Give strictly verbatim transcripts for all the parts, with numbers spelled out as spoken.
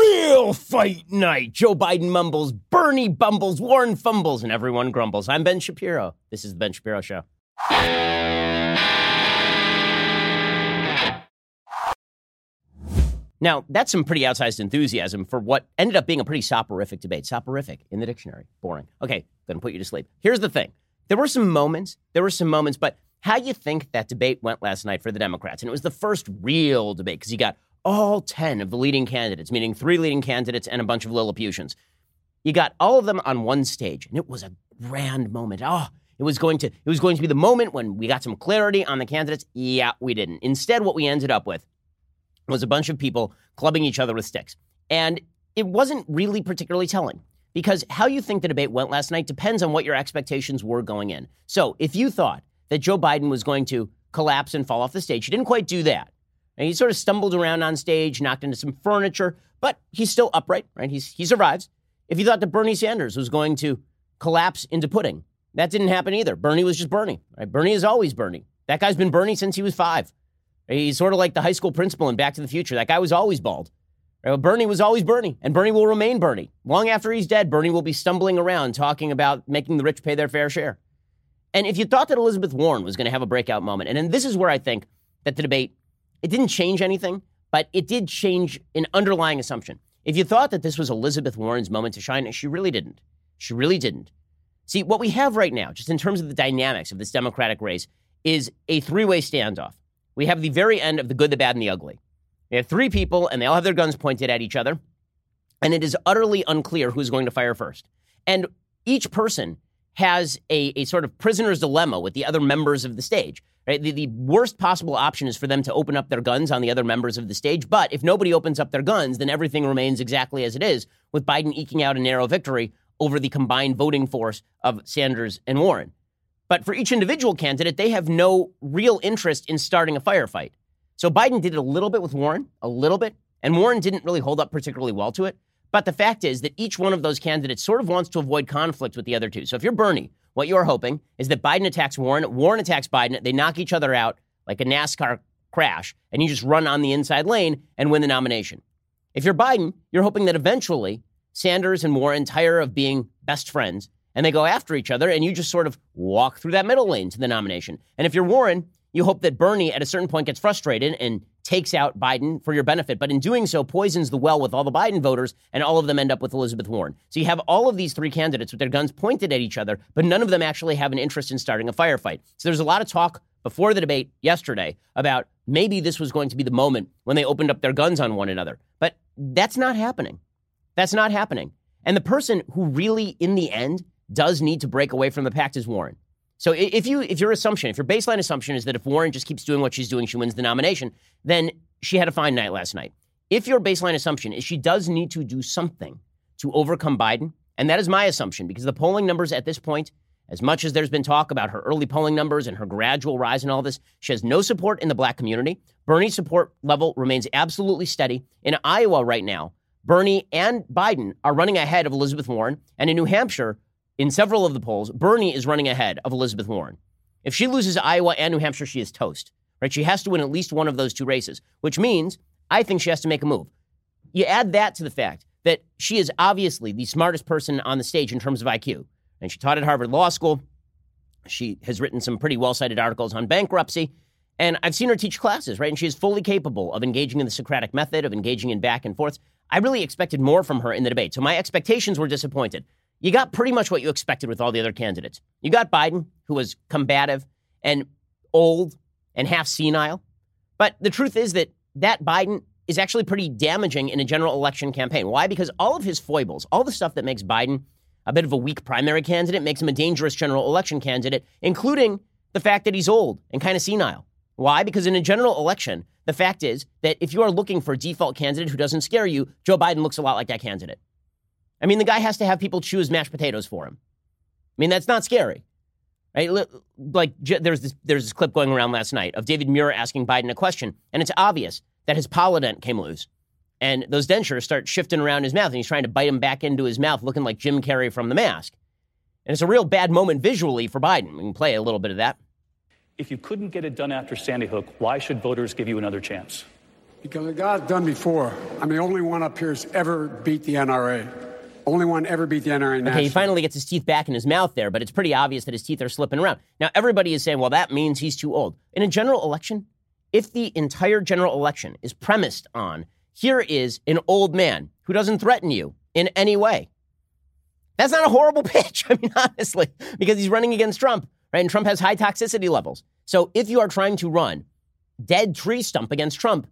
real fight night. Joe Biden mumbles, Bernie bumbles, Warren fumbles, and everyone grumbles. I'm Ben Shapiro. This is the Ben Shapiro Show. Now, that's some pretty outsized enthusiasm for what ended up being a pretty soporific debate. Soporific in the dictionary. Boring. Okay, gonna put you to sleep. Here's the thing. There were some moments. There were some moments, but how you think that debate went last night for the Democrats? And it was the first real debate because you got all ten of the leading candidates, meaning three leading candidates and a bunch of Lilliputians. You got all of them on one stage, and it was a grand moment. Oh, it was going to it was going to be the moment when we got some clarity on the candidates. Yeah, we didn't. Instead, what we ended up with was a bunch of people clubbing each other with sticks. And it wasn't really particularly telling because how you think the debate went last night depends on what your expectations were going in. So if you thought that Joe Biden was going to collapse and fall off the stage, he didn't quite do that. And he sort of stumbled around on stage, knocked into some furniture, but he's still upright, right? He's, he survives. If you thought that Bernie Sanders was going to collapse into pudding, that didn't happen either. Bernie was just Bernie, right? Bernie is always Bernie. That guy's been Bernie since he was five. He's sort of like the high school principal in Back to the Future. That guy was always bald. Right? Bernie was always Bernie, and Bernie will remain Bernie. Long after he's dead, Bernie will be stumbling around talking about making the rich pay their fair share. And if you thought that Elizabeth Warren was going to have a breakout moment, and then this is where I think that the debate, it didn't change anything, but it did change an underlying assumption. If you thought that this was Elizabeth Warren's moment to shine, she really didn't. She really didn't. See, what we have right now, just in terms of the dynamics of this Democratic race, is a three-way standoff. We have the very end of the good, the bad, and the ugly. We have three people, and they all have their guns pointed at each other, and it is utterly unclear who's going to fire first. And each person has a, a sort of prisoner's dilemma with the other members of the stage. Right? The, the worst possible option is for them to open up their guns on the other members of the stage, but if nobody opens up their guns, then everything remains exactly as it is, with Biden eking out a narrow victory over the combined voting force of Sanders and Warren. But for each individual candidate, they have no real interest in starting a firefight. So Biden did it a little bit with Warren, a little bit, and Warren didn't really hold up particularly well to it. But the fact is that each one of those candidates sort of wants to avoid conflict with the other two. So if you're Bernie, what you're hoping is that Biden attacks Warren, Warren attacks Biden, they knock each other out like a NASCAR crash, and you just run on the inside lane and win the nomination. If you're Biden, you're hoping that eventually Sanders and Warren tire of being best friends, and they go after each other, and you just sort of walk through that middle lane to the nomination. And if you're Warren, you hope that Bernie at a certain point gets frustrated and takes out Biden for your benefit, but in doing so poisons the well with all the Biden voters, and all of them end up with Elizabeth Warren. So you have all of these three candidates with their guns pointed at each other, but none of them actually have an interest in starting a firefight. So there's a lot of talk before the debate yesterday about maybe this was going to be the moment when they opened up their guns on one another. But that's not happening. That's not happening. And the person who really, in the end, does need to break away from the pact is Warren. So if you if your assumption, if your baseline assumption is that if Warren just keeps doing what she's doing, she wins the nomination, then she had a fine night last night. If your baseline assumption is she does need to do something to overcome Biden, and that is my assumption, because the polling numbers at this point, as much as there's been talk about her early polling numbers and her gradual rise and all this, she has no support in the black community. Bernie's support level remains absolutely steady. In Iowa right now, Bernie and Biden are running ahead of Elizabeth Warren, and in New Hampshire, in several of the polls, Bernie is running ahead of Elizabeth Warren. If she loses Iowa and New Hampshire, she is toast, right? She has to win at least one of those two races, which means I think she has to make a move. You add that to the fact that she is obviously the smartest person on the stage in terms of I Q. And she taught at Harvard Law School. She has written some pretty well-cited articles on bankruptcy. And I've seen her teach classes, right? And she is fully capable of engaging in the Socratic method, of engaging in back and forths. I really expected more from her in the debate. So my expectations were disappointed. You got pretty much what you expected with all the other candidates. You got Biden, who was combative and old and half senile. But the truth is that that Biden is actually pretty damaging in a general election campaign. Why? Because all of his foibles, all the stuff that makes Biden a bit of a weak primary candidate, makes him a dangerous general election candidate, including the fact that he's old and kind of senile. Why? Because in a general election, the fact is that if you are looking for a default candidate who doesn't scare you, Joe Biden looks a lot like that candidate. I mean, the guy has to have people choose mashed potatoes for him. I mean, that's not scary, right? Like, there's this, there's this clip going around last night of David Muir asking Biden a question, and it's obvious that his polydent came loose, and those dentures start shifting around his mouth, and he's trying to bite them back into his mouth, looking like Jim Carrey from The Mask. And it's a real bad moment visually for Biden. We can play a little bit of that. If you couldn't get it done after Sandy Hook, why should voters give you another chance? Because it got done before. I'm the only one up here who's ever beat the N R A. Only one ever beat the N R A nationally. Okay, he finally gets his teeth back in his mouth there, but it's pretty obvious that his teeth are slipping around. Now, everybody is saying, well, that means he's too old. In a general election, if the entire general election is premised on, here is an old man who doesn't threaten you in any way, that's not a horrible pitch, I mean, honestly, because he's running against Trump, right? And Trump has high toxicity levels. So if you are trying to run dead tree stump against Trump,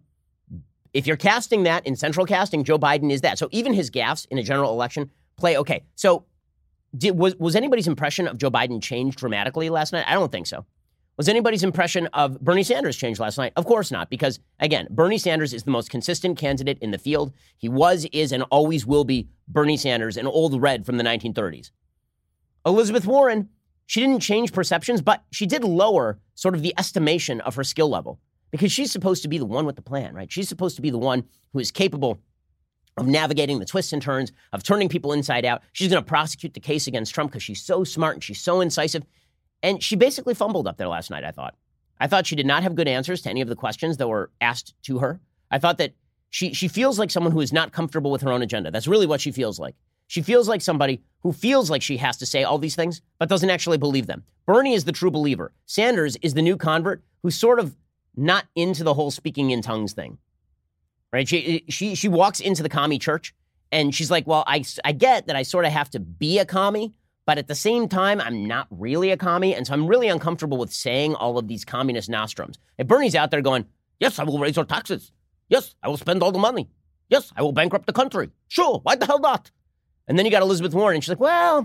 if you're casting that in central casting, Joe Biden is that. So even his gaffes in a general election play okay. So did, was, was anybody's impression of Joe Biden changed dramatically last night? I don't think so. Was anybody's impression of Bernie Sanders changed last night? Of course not, because, again, Bernie Sanders is the most consistent candidate in the field. He was, is, and always will be Bernie Sanders, an old red from the nineteen thirties. Elizabeth Warren, she didn't change perceptions, but she did lower sort of the estimation of her skill level. Because she's supposed to be the one with the plan, right? She's supposed to be the one who is capable of navigating the twists and turns, of turning people inside out. She's going to prosecute the case against Trump because she's so smart and she's so incisive. And she basically fumbled up there last night, I thought. I thought she did not have good answers to any of the questions that were asked to her. I thought that she she feels like someone who is not comfortable with her own agenda. That's really what she feels like. She feels like somebody who feels like she has to say all these things, but doesn't actually believe them. Bernie is the true believer. Sanders is the new convert who's sort of not into the whole speaking in tongues thing, right? She she she walks into the commie church and she's like, well, I, I get that I sort of have to be a commie, but at the same time, I'm not really a commie. And so I'm really uncomfortable with saying all of these communist nostrums. And Bernie's out there going, yes, I will raise our taxes. Yes, I will spend all the money. Yes, I will bankrupt the country. Sure, why the hell not? And then you got Elizabeth Warren and she's like, well,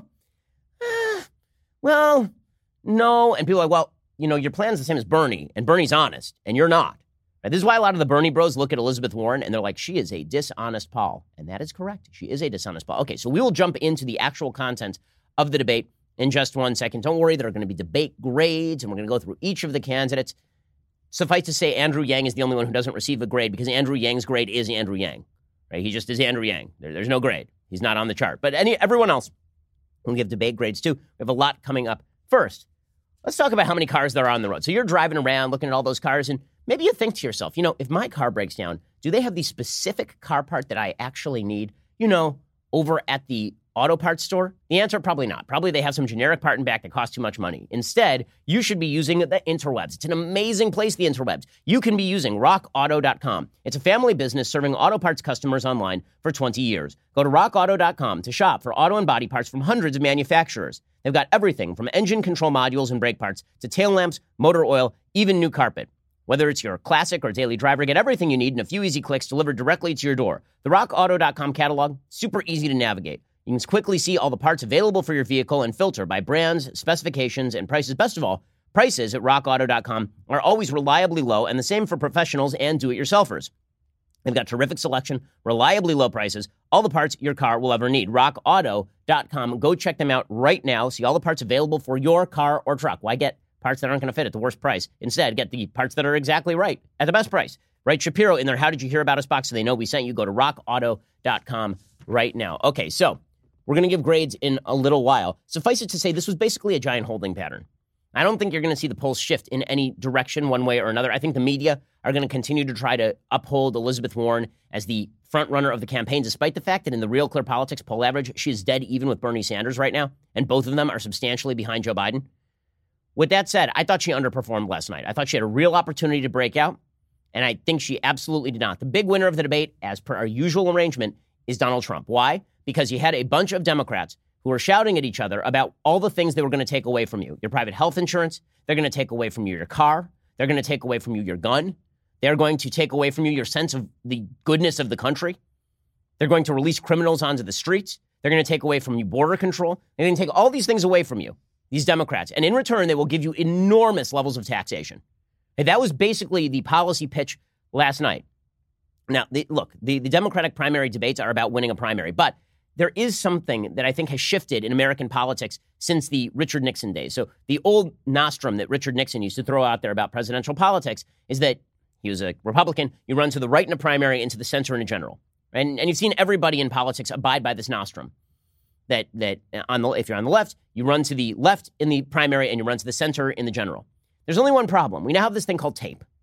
eh, well, no. And people are like, well, you know, your plan's the same as Bernie, and Bernie's honest, and you're not. Right? This is why a lot of the Bernie bros look at Elizabeth Warren, and they're like, she is a dishonest Paul. And that is correct. She is a dishonest Paul. Okay, so we will jump into the actual content of the debate in just one second. Don't worry, there are going to be debate grades, and we're going to go through each of the candidates. Suffice to say, Andrew Yang is the only one who doesn't receive a grade, because Andrew Yang's grade is Andrew Yang. Right? He just is Andrew Yang. There, there's no grade. He's not on the chart. But any everyone else will give debate grades, too. We have a lot coming up. First, let's talk about how many cars there are on the road. So you're driving around looking at all those cars, and maybe you think to yourself, you know, if my car breaks down, do they have the specific car part that I actually need, you know, over at the auto parts store? The answer, probably not. Probably they have some generic part in back that costs too much money. Instead, you should be using the interwebs. It's an amazing place, the interwebs. You can be using rock auto dot com. It's a family business serving auto parts customers online for twenty years. Go to rock auto dot com to shop for auto and body parts from hundreds of manufacturers. They've got everything from engine control modules and brake parts to tail lamps, motor oil, even new carpet. Whether it's your classic or daily driver, get everything you need in a few easy clicks delivered directly to your door. The rock auto dot com catalog, super easy to navigate. You can quickly see all the parts available for your vehicle and filter by brands, specifications, and prices. Best of all, prices at rock auto dot com are always reliably low, and the same for professionals and do-it-yourselfers. They've got terrific selection, reliably low prices, all the parts your car will ever need. rock auto dot com. Go check them out right now. See all the parts available for your car or truck. Why get parts that aren't going to fit at the worst price? Instead, get the parts that are exactly right at the best price. Write Shapiro in their How Did You Hear About Us box so they know we sent you. Go to rock auto dot com right now. Okay, so we're going to give grades in a little while. Suffice it to say, this was basically a giant holding pattern. I don't think you're going to see the polls shift in any direction one way or another. I think the media are going to continue to try to uphold Elizabeth Warren as the front runner of the campaign, despite the fact that in the Real Clear Politics poll average, she is dead even with Bernie Sanders right now, and both of them are substantially behind Joe Biden. With that said, I thought she underperformed last night. I thought she had a real opportunity to break out, and I think she absolutely did not. The big winner of the debate, as per our usual arrangement, is Donald Trump. Why? Because you had a bunch of Democrats who were shouting at each other about all the things they were going to take away from you. Your private health insurance. They're going to take away from you your car. They're going to take away from you your gun. They're going to take away from you your sense of the goodness of the country. They're going to release criminals onto the streets. They're going to take away from you border control. They're going to take all these things away from you, these Democrats. And in return, they will give you enormous levels of taxation. And that was basically the policy pitch last night. Now, the, look, the, the Democratic primary debates are about winning a primary, but there is something that I think has shifted in American politics since the Richard Nixon days. So the old nostrum that Richard Nixon used to throw out there about presidential politics is that he was a Republican. You run to the right in a primary and to the center in a general. And, and you've seen everybody in politics abide by this nostrum. That that on the if you're on the left, you run to the left in the primary and you run to the center in the general. There's only one problem. We now have this thing called tape.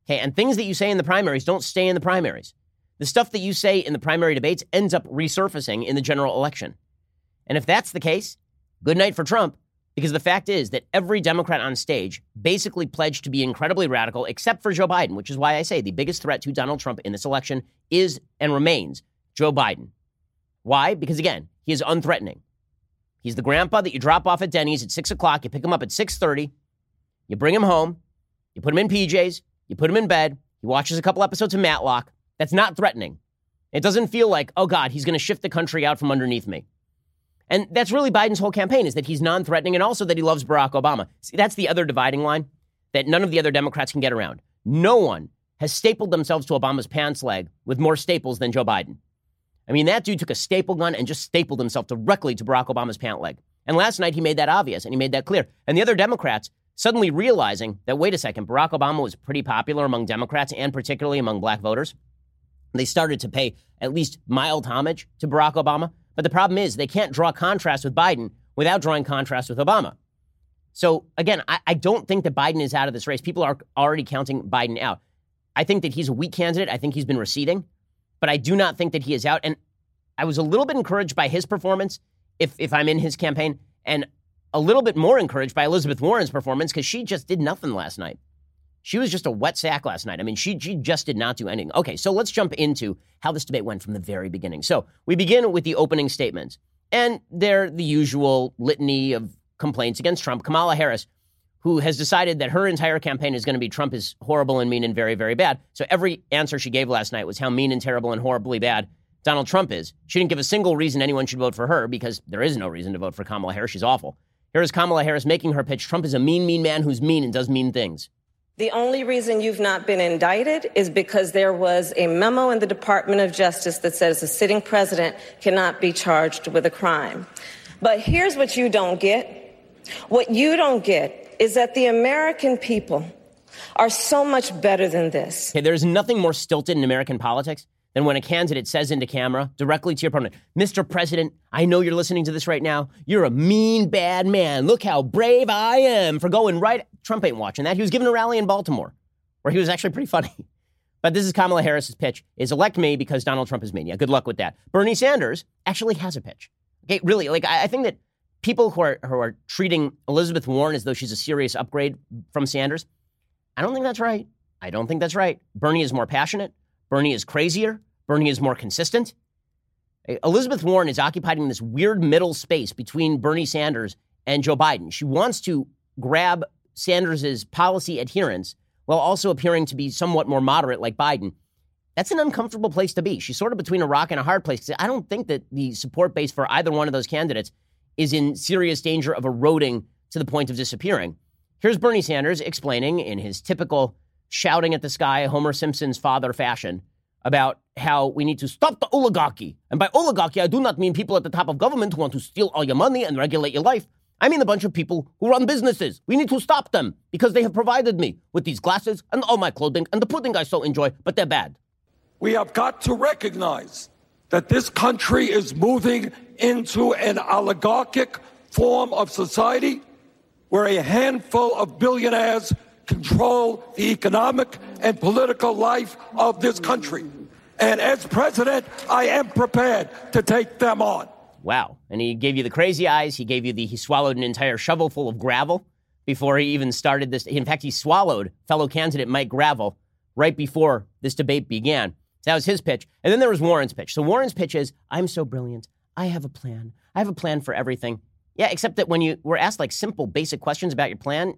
Okay, and things that you say in the primaries don't stay in the primaries. The stuff that you say in the primary debates ends up resurfacing in the general election. And if that's the case, good night for Trump, because the fact is that every Democrat on stage basically pledged to be incredibly radical, except for Joe Biden, which is why I say the biggest threat to Donald Trump in this election is and remains Joe Biden. Why? Because, again, he is unthreatening. He's the grandpa that you drop off at Denny's at six o'clock, you pick him up at six thirty, you bring him home, you put him in P Js, you put him in bed, he watches a couple episodes of Matlock. That's not threatening. It doesn't feel like, oh, God, he's going to shift the country out from underneath me. And that's really Biden's whole campaign, is that he's non-threatening and also that he loves Barack Obama. See, that's the other dividing line that none of the other Democrats can get around. No one has stapled themselves to Obama's pants leg with more staples than Joe Biden. I mean, that dude took a staple gun and just stapled himself directly to Barack Obama's pant leg. And last night he made that obvious and he made that clear. And the other Democrats suddenly realizing that, wait a second, Barack Obama was pretty popular among Democrats and particularly among black voters. They started to pay at least mild homage to Barack Obama. But the problem is they can't draw contrast with Biden without drawing contrast with Obama. So, again, I, I don't think that Biden is out of this race. People are already counting Biden out. I think that he's a weak candidate. I think he's been receding. But I do not think that he is out. And I was a little bit encouraged by his performance, if, if I'm in his campaign, and a little bit more encouraged by Elizabeth Warren's performance because she just did nothing last night. She was just a wet sack last night. I mean, she, she just did not do anything. Okay, so let's jump into how this debate went from the very beginning. So we begin with the opening statements. And they're the usual litany of complaints against Trump. Kamala Harris, who has decided that her entire campaign is going to be Trump is horrible and mean and very, very bad. So every answer she gave last night was how mean and terrible and horribly bad Donald Trump is. She didn't give a single reason anyone should vote for her because there is no reason to vote for Kamala Harris. She's awful. Here is Kamala Harris making her pitch. Trump is a mean, mean man who's mean and does mean things. The only reason you've not been indicted is because there was a memo in the Department of Justice that says a sitting president cannot be charged with a crime. But here's what you don't get. What you don't get is that the American people are so much better than this. Okay, there's nothing more stilted in American politics than when a candidate says into camera directly to your opponent, Mister President, I know you're listening to this right now. You're a mean, bad man. Look how brave I am for going right. Trump ain't watching that. He was giving a rally in Baltimore where he was actually pretty funny. But this is Kamala Harris's pitch, is elect me because Donald Trump is mean. Yeah, good luck with that. Bernie Sanders actually has a pitch. Okay, really, like I, I think that people who are, who are treating Elizabeth Warren as though she's a serious upgrade from Sanders, I don't think that's right. I don't think that's right. Bernie is more passionate. Bernie is crazier. Bernie is more consistent. Elizabeth Warren is occupying this weird middle space between Bernie Sanders and Joe Biden. She wants to grab Sanders' policy adherence while also appearing to be somewhat more moderate like Biden. That's an uncomfortable place to be. She's sort of between a rock and a hard place. I don't think that the support base for either one of those candidates is in serious danger of eroding to the point of disappearing. Here's Bernie Sanders explaining in his typical shouting at the sky, Homer Simpson's father fashion, about how we need to stop the oligarchy. And by oligarchy, I do not mean people at the top of government who want to steal all your money and regulate your life. I mean a bunch of people who run businesses. We need to stop them because they have provided me with these glasses and all my clothing and the pudding I so enjoy, but they're bad. We have got to recognize that this country is moving into an oligarchic form of society where a handful of billionaires control the economic and political life of this country. And as president, I am prepared to take them on. Wow. And he gave you the crazy eyes. He gave you the, he swallowed an entire shovel full of gravel before he even started this. In fact, he swallowed fellow candidate Mike Gravel right before this debate began. So that was his pitch. And then there was Warren's pitch. So Warren's pitch is, I'm so brilliant. I have a plan. I have a plan for everything. Yeah, except that when you were asked like simple, basic questions about your plan,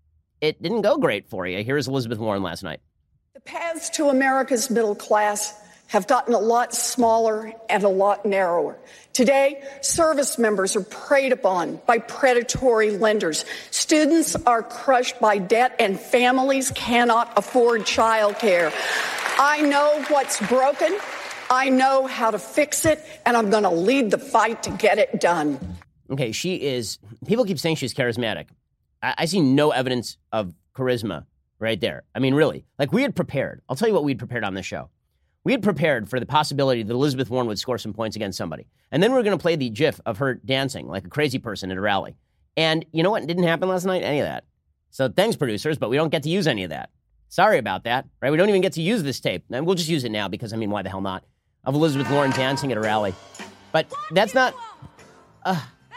it didn't go great for you. Here's Elizabeth Warren last night. The paths to America's middle class have gotten a lot smaller and a lot narrower. Today, service members are preyed upon by predatory lenders. Students are crushed by debt and families cannot afford childcare. I know what's broken. I know how to fix it, and I'm going to lead the fight to get it done. Okay, she is, people keep saying she's charismatic. I, I see no evidence of charisma right there. I mean, really, like we had prepared. I'll tell you what we had prepared on this show. We had prepared for the possibility that Elizabeth Warren would score some points against somebody. And then we were going to play the gif of her dancing like a crazy person at a rally. And you know what? It didn't happen last night, any of that. So thanks, producers, but we don't get to use any of that. Sorry about that, right? We don't even get to use this tape. And we'll just use it now because, I mean, why the hell not? Of Elizabeth Warren dancing at a rally. But that's not uh,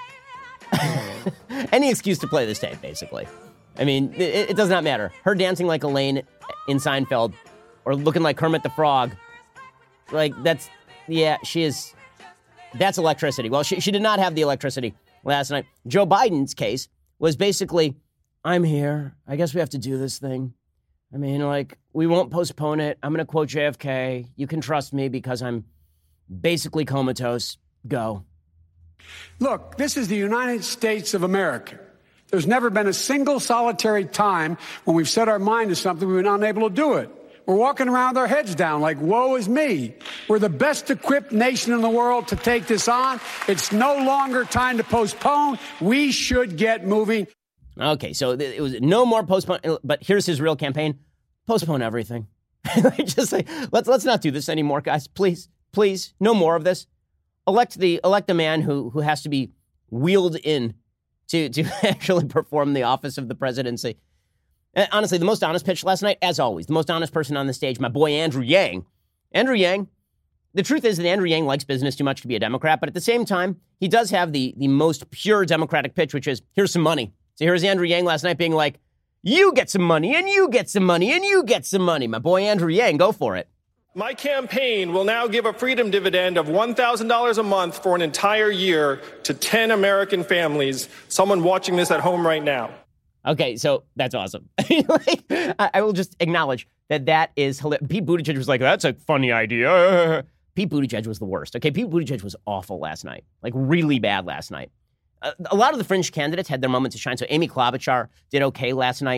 any excuse to play this tape, basically. I mean, it, it does not matter. Her dancing like Elaine in Seinfeld or looking like Kermit the Frog. Like, that's, yeah, she is, that's electricity. Well, she, she did not have the electricity last night. Joe Biden's case was basically, I'm here. I guess we have to do this thing. I mean, like, we won't postpone it. I'm going to quote J F K. You can trust me because I'm basically comatose. Go. Look, this is the United States of America. There's never been a single solitary time when we've set our mind to something we've been unable to do it. We're walking around with our heads down like, woe is me. We're the best equipped nation in the world to take this on. It's no longer time to postpone. We should get moving. Okay, so it was no more postpone, but here's his real campaign. Postpone everything. Just like, let's let's not do this anymore, guys. Please, please, no more of this. Elect the elect a man who who has to be wheeled in to, to actually perform the office of the presidency. And honestly, the most honest pitch last night, as always, the most honest person on the stage, my boy Andrew Yang. Andrew Yang, the truth is that Andrew Yang likes business too much to be a Democrat, but at the same time, he does have the, the most pure Democratic pitch, which is, here's some money. So here's Andrew Yang last night being like, you get some money, and you get some money, and you get some money. My boy Andrew Yang, go for it. My campaign will now give a freedom dividend of one thousand dollars a month for an entire year to ten American families, someone watching this at home right now. Okay, so that's awesome. like, I, I will just acknowledge that that is hilarious. Pete Buttigieg was like, that's a funny idea. Pete Buttigieg was the worst. Okay, Pete Buttigieg was awful last night, like really bad last night. Uh, a lot of the fringe candidates had their moment to shine. So Amy Klobuchar did okay last night.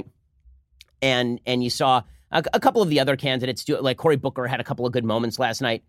And and you saw a, a couple of the other candidates do it. Like Cory Booker had a couple of good moments last night.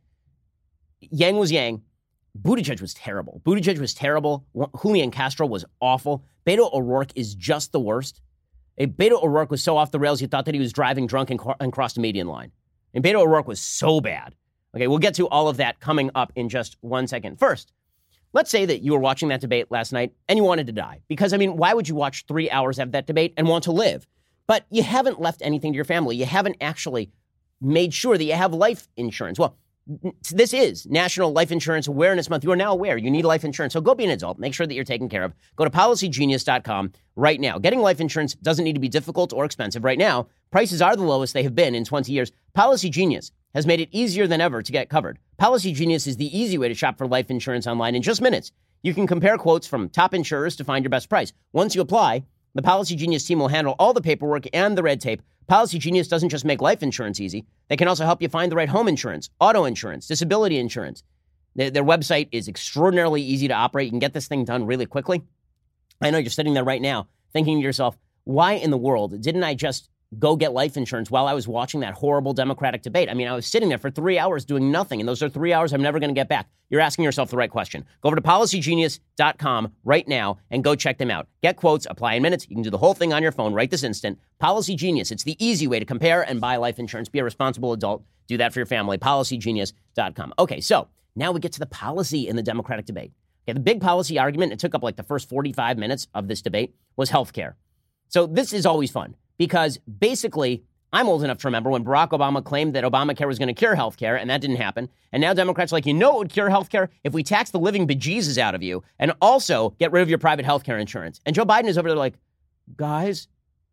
Yang was Yang. Buttigieg was terrible. Buttigieg was terrible. Julian Castro was awful. Beto O'Rourke is just the worst. Beto O'Rourke was so off the rails, you thought that he was driving drunk and, and crossed a median line. And Beto O'Rourke was so bad. Okay, we'll get to all of that coming up in just one second. First, let's say that you were watching that debate last night and you wanted to die. Because, I mean, why would you watch three hours of that debate and want to live? But you haven't left anything to your family. You haven't actually made sure that you have life insurance. Well, this is National Life Insurance Awareness Month. You are now aware you need life insurance. So go be an adult. Make sure that you're taken care of. Go to policy genius dot com right now. Getting life insurance doesn't need to be difficult or expensive. Right now, prices are the lowest they have been in twenty years. Policy Genius has made it easier than ever to get covered. Policy Genius is the easy way to shop for life insurance online in just minutes. You can compare quotes from top insurers to find your best price. Once you apply, the Policy Genius team will handle all the paperwork and the red tape. Policy Genius doesn't just make life insurance easy. They can also help you find the right home insurance, auto insurance, disability insurance. Their, their website is extraordinarily easy to operate. You can get this thing done really quickly. I know you're sitting there right now thinking to yourself, why in the world didn't I just go get life insurance while I was watching that horrible Democratic debate? I mean, I was sitting there for three hours doing nothing, and those are three hours I'm never going to get back. You're asking yourself the right question. Go over to policy genius dot com right now and go check them out. Get quotes, apply in minutes. You can do the whole thing on your phone right this instant. Policy Genius. It's the easy way to compare and buy life insurance. Be a responsible adult. Do that for your family. policy genius dot com. Okay, so now we get to the policy in the Democratic debate. Okay, the big policy argument, it took up like the first forty-five minutes of this debate, was health care. So this is always fun. Because basically, I'm old enough to remember when Barack Obama claimed that Obamacare was going to cure health care, and that didn't happen. And now Democrats are like, you know what would cure health care? If we tax the living bejesus out of you and also get rid of your private health care insurance. And Joe Biden is over there like, guys,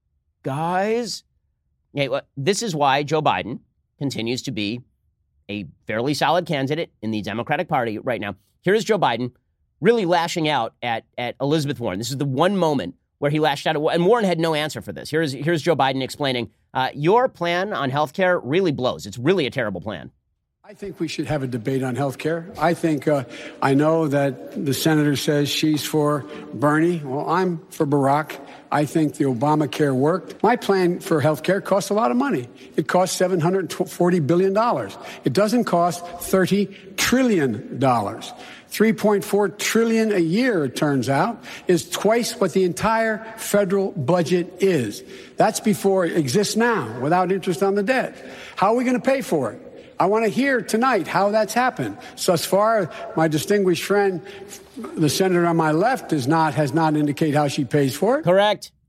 guys. Okay, well, this is why Joe Biden continues to be a fairly solid candidate in the Democratic Party right now. Here's Joe Biden really lashing out at, at Elizabeth Warren. This is the one moment where he lashed out, and Warren had no answer for this. Here's here's Joe Biden explaining, uh, your plan on health care really blows. It's really a terrible plan. I think we should have a debate on health care. I think, uh, I know that the senator says she's for Bernie. Well, I'm for Barack. I think the Obamacare worked. My plan for health care costs a lot of money. It costs seven hundred forty billion dollars. It doesn't cost thirty trillion dollars. three point four trillion dollars a year, it turns out, is twice what the entire federal budget is. That's before it exists now, without interest on the debt. How are we going to pay for it? I want to hear tonight how that's happened. So thus far, my distinguished friend, the senator on my left, does not has not indicated how she pays for it. Correct.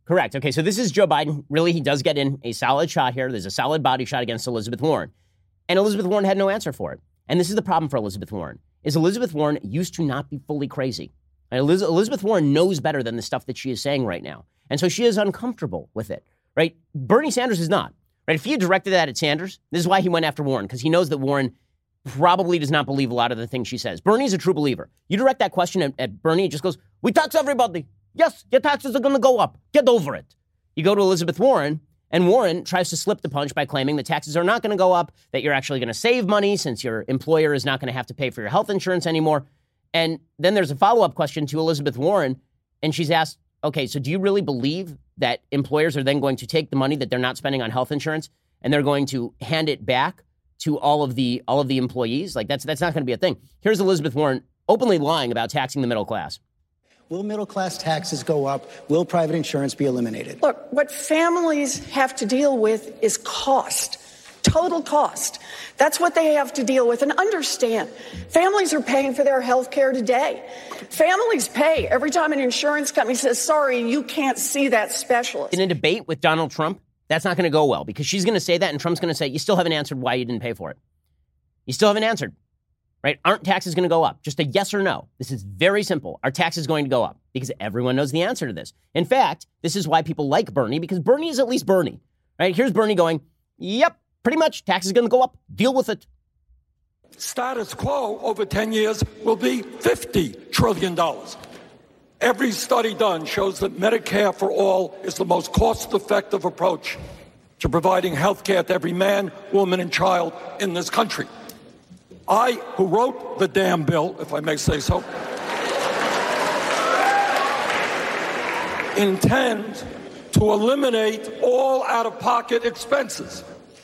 Correct. Okay, so this is Joe Biden. Really, he does get in a solid shot here. There's a solid body shot against Elizabeth Warren. And Elizabeth Warren had no answer for it. And this is the problem for Elizabeth Warren, is Elizabeth Warren used to not be fully crazy. And Eliz- Elizabeth Warren knows better than the stuff that she is saying right now. And so she is uncomfortable with it, right? Bernie Sanders is not. Right? If he had directed that at Sanders, this is why he went after Warren, because he knows that Warren probably does not believe a lot of the things she says. Bernie's a true believer. You direct that question at, at Bernie, it just goes, we tax everybody. Yes, your taxes are going to go up. Get over it. You go to Elizabeth Warren, and Warren tries to slip the punch by claiming that taxes are not going to go up, that you're actually going to save money since your employer is not going to have to pay for your health insurance anymore. And then there's a follow-up question to Elizabeth Warren, and she's asked, okay, so do you really believe that employers are then going to take the money that they're not spending on health insurance and they're going to hand it back to all of the all of the employees? Like, that's that's not going to be a thing. Here's Elizabeth Warren openly lying about taxing the middle class. Will middle-class taxes go up? Will private insurance be eliminated? Look, what families have to deal with is cost, total cost. That's what they have to deal with. And understand, families are paying for their health care today. Families pay every time an insurance company says, sorry, you can't see that specialist. In a debate with Donald Trump, that's not going to go well, because she's going to say that and Trump's going to say, you still haven't answered why you didn't pay for it. You still haven't answered. Right? Aren't taxes going to go up? Just a yes or no. This is very simple. Are taxes going to go up? Because everyone knows the answer to this. In fact, this is why people like Bernie, because Bernie is at least Bernie. Right? Here's Bernie going, yep, pretty much. Taxes are going to go up. Deal with it. Status quo over ten years will be fifty trillion dollars. Every study done shows that Medicare for all is the most cost-effective approach to providing health care to every man, woman, and child in this country. I, who wrote the damn bill, if I may say so, intend to eliminate all out-of-pocket expenses.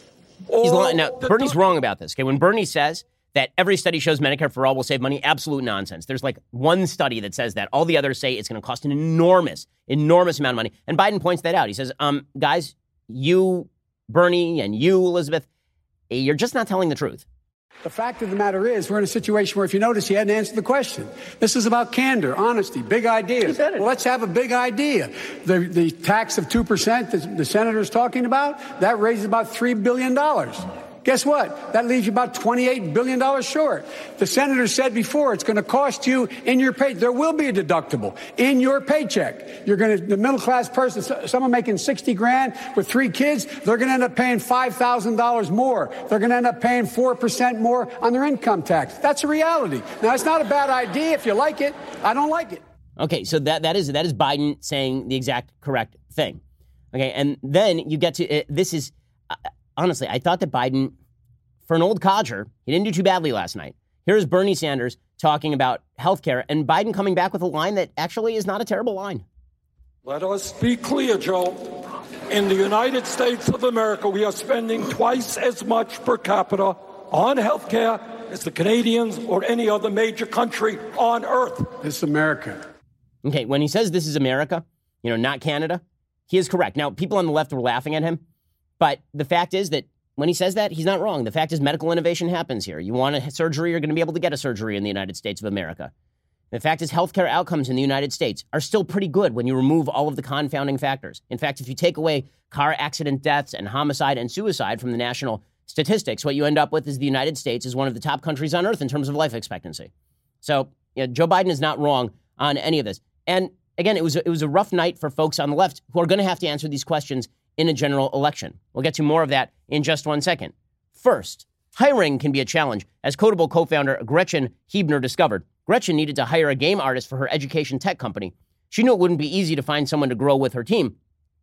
All He's lying. Now, the Bernie's do- wrong about this. Okay, when Bernie says that every study shows Medicare for all will save money, absolute nonsense. There's like one study that says that. All the others say it's going to cost an enormous, enormous amount of money. And Biden points that out. He says, um, guys, you, Bernie, and you, Elizabeth, you're just not telling the truth. The fact of the matter is, we're in a situation where, if you notice, he hadn't answered the question. This is about candor, honesty, big ideas. Well, let's have a big idea. The, the tax of two percent that the senator's talking about, that raises about three billion dollars. Guess what? That leaves you about twenty-eight billion dollars short. The senator said before, it's going to cost you in your pay. There will be a deductible in your paycheck. You're going to, the middle class person, someone making sixty grand with three kids, they're going to end up paying five thousand dollars more. They're going to end up paying four percent more on their income tax. That's a reality. Now, it's not a bad idea if you like it. I don't like it. Okay, so that that is that is Biden saying the exact correct thing. Okay, and then you get to, uh, this is, uh, honestly, I thought that Biden, for an old codger, he didn't do too badly last night. Here's Bernie Sanders talking about healthcare, and Biden coming back with a line that actually is not a terrible line. Let us be clear, Joe. In the United States of America, we are spending twice as much per capita on health care as the Canadians or any other major country on earth. This is America. Okay, when he says this is America, you know, not Canada, he is correct. Now, people on the left were laughing at him, but the fact is that when he says that, he's not wrong. The fact is medical innovation happens here. You want a surgery, you're going to be able to get a surgery in the United States of America. The fact is healthcare outcomes in the United States are still pretty good when you remove all of the confounding factors. In fact, if you take away car accident deaths and homicide and suicide from the national statistics, what you end up with is the United States is one of the top countries on earth in terms of life expectancy. So, you know, Joe Biden is not wrong on any of this. And again, it was it was a rough night for folks on the left who are going to have to answer these questions in a general election. We'll get to more of that in just one second. First, hiring can be a challenge, as Codable co-founder Gretchen Huebner discovered. Gretchen needed to hire a game artist for her education tech company. She knew it wouldn't be easy to find someone to grow with her team,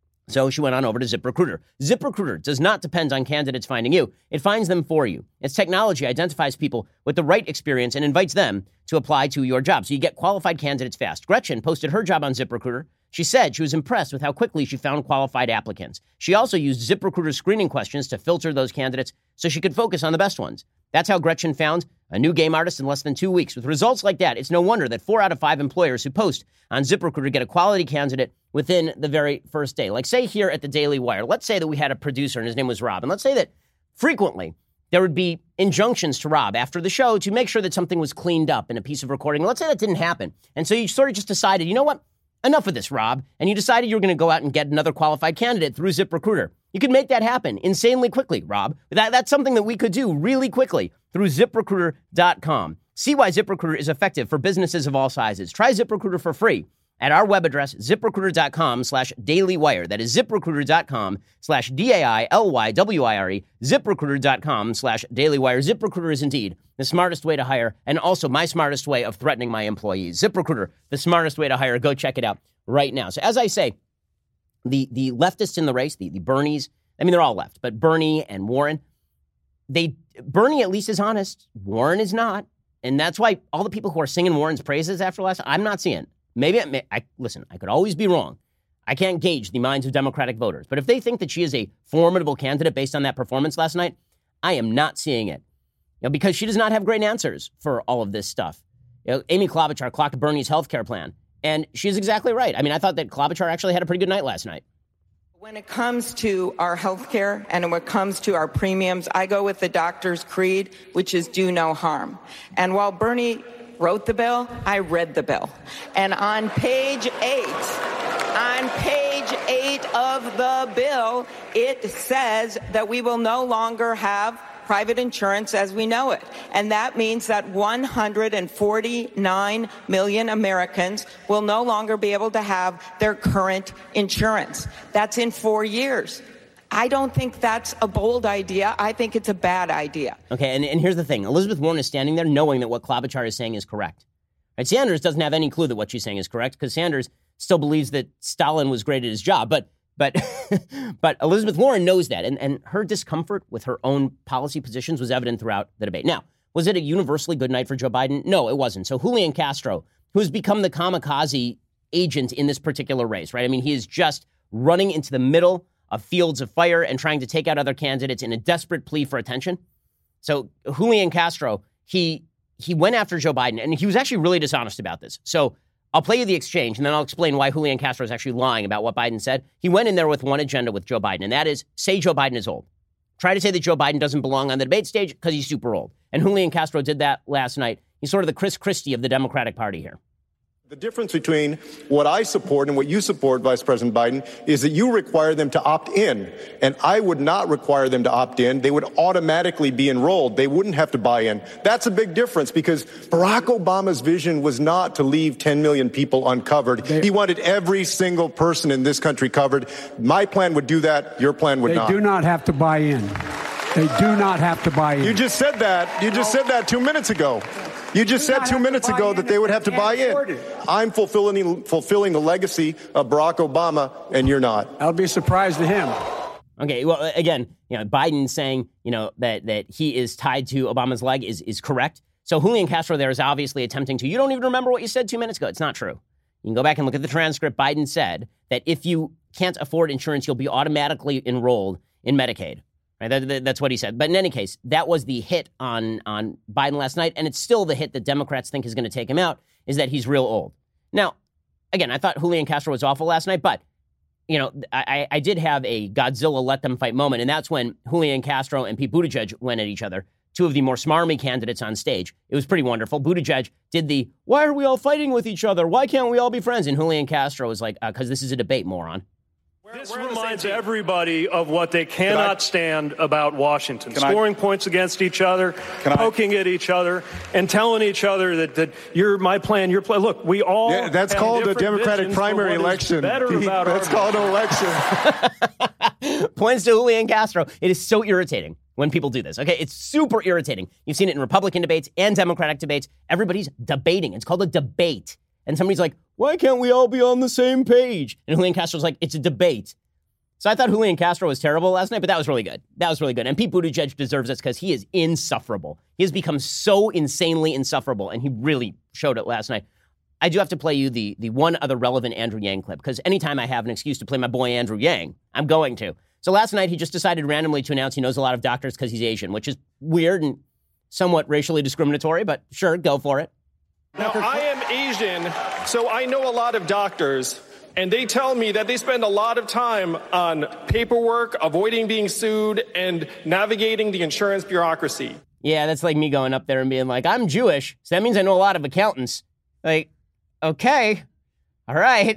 so she went on over to ZipRecruiter. ZipRecruiter does not depend on candidates finding you. It finds them for you. Its technology identifies people with the right experience and invites them to apply to your job, so you get qualified candidates fast. Gretchen posted her job on ZipRecruiter. She said she was impressed with how quickly she found qualified applicants. She also used ZipRecruiter's screening questions to filter those candidates so she could focus on the best ones. That's how Gretchen found a new game artist in less than two weeks. With results like that, it's no wonder that four out of five employers who post on ZipRecruiter get a quality candidate within the very first day. Like, say here at the Daily Wire, let's say that we had a producer and his name was Rob, and let's say that frequently there would be injunctions to Rob after the show to make sure that something was cleaned up in a piece of recording. Let's say that didn't happen. And so you sort of just decided, you know what? enough of this, Rob. And you decided you were going to go out and get another qualified candidate through ZipRecruiter. You could make that happen insanely quickly, Rob. That, that's something that we could do really quickly through zip recruiter dot com. See why ZipRecruiter is effective for businesses of all sizes. Try ZipRecruiter for free at our web address, zip recruiter dot com slash daily wire. That is zip recruiter dot com slash D A I L Y W I R E, zip recruiter dot com slash daily wire. ZipRecruiter is indeed the smartest way to hire, and also my smartest way of threatening my employees. ZipRecruiter, the smartest way to hire. Go check it out right now. So as I say, the the leftists in the race, the, the Bernies, I mean, they're all left, but Bernie and Warren, they Bernie at least is honest. Warren is not. And that's why all the people who are singing Warren's praises after last, I'm not seeing. Maybe, I, may, I listen, I could always be wrong. I can't gauge the minds of Democratic voters. But if they think that she is a formidable candidate based on that performance last night, I am not seeing it. You know, because she does not have great answers for all of this stuff. You know, Amy Klobuchar clocked Bernie's health care plan. And she's exactly right. I mean, I thought that Klobuchar actually had a pretty good night last night. When it comes to our health care and when it comes to our premiums, I go with the doctor's creed, which is do no harm. And while Bernie wrote the bill, I read the bill. And on page eight, on page eight of the bill, it says that we will no longer have private insurance as we know it. And that means that one hundred forty-nine million Americans will no longer be able to have their current insurance. That's in four years. I don't think that's a bold idea. I think it's a bad idea. Okay, and, and here's the thing. Elizabeth Warren is standing there knowing that what Klobuchar is saying is correct. Right? Sanders doesn't have any clue that what she's saying is correct because Sanders still believes that Stalin was great at his job. But But but Elizabeth Warren knows that, and, and her discomfort with her own policy positions was evident throughout the debate. Now, was it a universally good night for Joe Biden? No, it wasn't. So Julian Castro, who has become the kamikaze agent in this particular race, right? I mean, he is just running into the middle of fields of fire and trying to take out other candidates in a desperate plea for attention. So Julian Castro, he he went after Joe Biden, and he was actually really dishonest about this. So I'll play you the exchange, and then I'll explain why Julian Castro is actually lying about what Biden said. He went in there with one agenda with Joe Biden, and that is say Joe Biden is old. Try to say that Joe Biden doesn't belong on the debate stage because he's super old. And Julian Castro did that last night. He's sort of the Chris Christie of the Democratic Party here. The difference between what I support and what you support, Vice President Biden, is that you require them to opt in, and I would not require them to opt in. They would automatically be enrolled. They wouldn't have to buy in. That's a big difference because Barack Obama's vision was not to leave ten million people uncovered. They, he wanted every single person in this country covered. My plan would do that. Your plan would they not. They do not have to buy in. They do not have to buy in. You just said that. You just said that two minutes ago. You just said two minutes ago that they would have to buy in. I'm fulfilling fulfilling the legacy of Barack Obama, and you're not. I'll be surprised to him. Okay, well, again, you know, Biden saying, you know, that that he is tied to Obama's leg is is correct. So Julian Castro there is obviously attempting to, you don't even remember what you said two minutes ago. It's not true. You can go back and look at the transcript. Biden said that if you can't afford insurance, you'll be automatically enrolled in Medicaid. Right, that, that, that's what he said. But in any case, that was the hit on, on Biden last night, and it's still the hit that Democrats think is going to take him out, is that he's real old. Now, again, I thought Julian Castro was awful last night, but, you know, I, I did have a Godzilla let them fight moment, and that's when Julian Castro and Pete Buttigieg went at each other, two of the more smarmy candidates on stage. It was pretty wonderful. Buttigieg did the, why are we all fighting with each other? Why can't we all be friends? And Julian Castro was like, because uh, this is a debate, moron. This reminds everybody of what they cannot I, stand about Washington. Scoring I, points against each other, poking I, at each other, and telling each other that, that you're my plan, your plan. Look, we all yeah, that's have called a Democratic primary election. That's called an election. Points to Julian Castro. It is so irritating when people do this. Okay, it's super irritating. You've seen it in Republican debates and Democratic debates. Everybody's debating. It's called a debate. And somebody's like, why can't we all be on the same page? And Julian Castro's like, it's a debate. So I thought Julian Castro was terrible last night, but that was really good. That was really good. And Pete Buttigieg deserves this because he is insufferable. He has become so insanely insufferable, and he really showed it last night. I do have to play you the, the one other relevant Andrew Yang clip, because anytime I have an excuse to play my boy Andrew Yang, I'm going to. So last night, he just decided randomly to announce he knows a lot of doctors because he's Asian, which is weird and somewhat racially discriminatory, but sure, go for it. Now, I am Asian, so I know a lot of doctors, and they tell me that they spend a lot of time on paperwork, avoiding being sued, and navigating the insurance bureaucracy. Yeah, that's like me going up there and being like, I'm Jewish, so that means I know a lot of accountants. Like, okay, All right.